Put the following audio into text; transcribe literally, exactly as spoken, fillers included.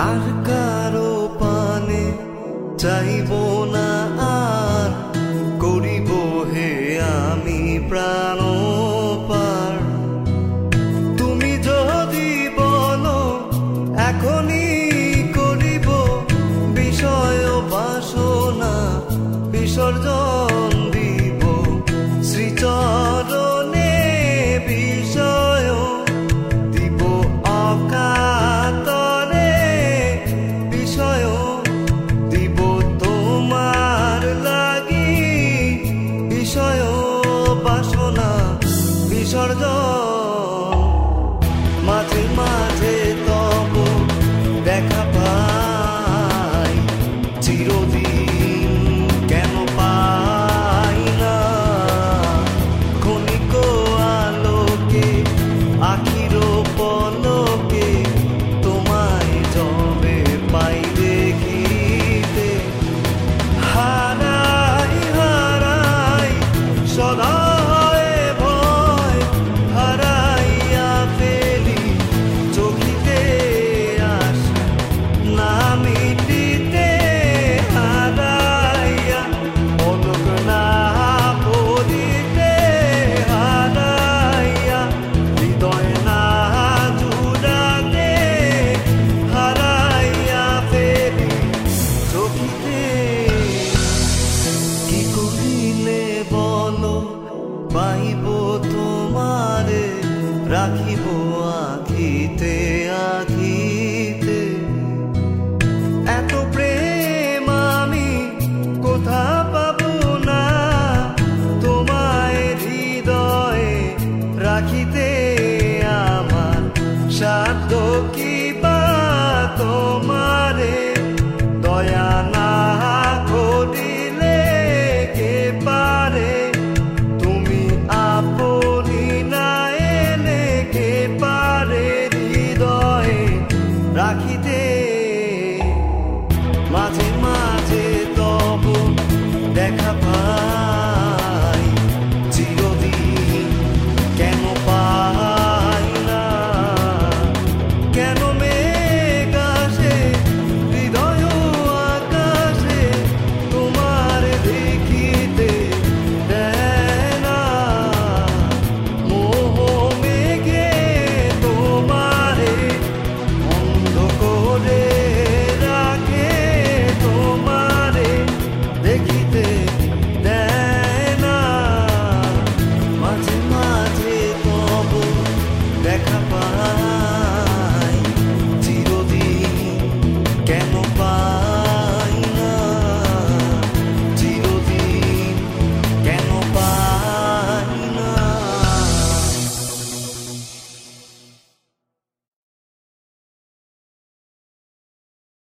আর কারো পানে চাইব না, আর করিব হে আমি প্রাণ পার। তুমি যদি বলো এখনই করিব বিষয় বাসনা বিসর্জন দিব শ্রীচরণে, বিষয় দিব অকাতরে, বিষয় দিব তোমার লাগি, বিষয় বাসনা বিসর্জন। মাঝে মাঝে তব দেখা পাই, চিরদিন কেন পাই না, ক্ষণিক আলোকে আখির পলকে তোমায় যবে পাই দেখিতে। হারাই হারাই সদা পাইব তোমারে, রাখিব আখিতে আখিতে। এত প্রেম আমি কোথা পাবো না, তোমায় হৃদয়ে রাখিতে আমার সাধ্য কি।